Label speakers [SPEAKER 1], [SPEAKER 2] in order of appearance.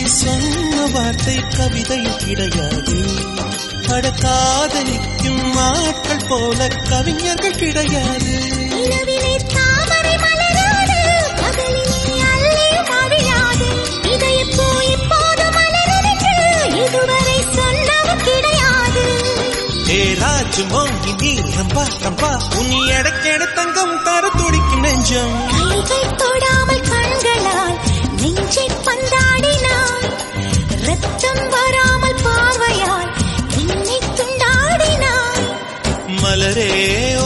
[SPEAKER 1] சொன்ன வார்த்தை கவிதையும் கிடையாது. காதலிக்கும் ஆட்கள் போல கவிஞர்கள் கிடையாது. ராஜு மோகினி ரம்பா ரம்பா உன்னை எடக்கெட தங்கம் தர துடிக்கும் நெஞ்சம். கைகள் தொடாமல்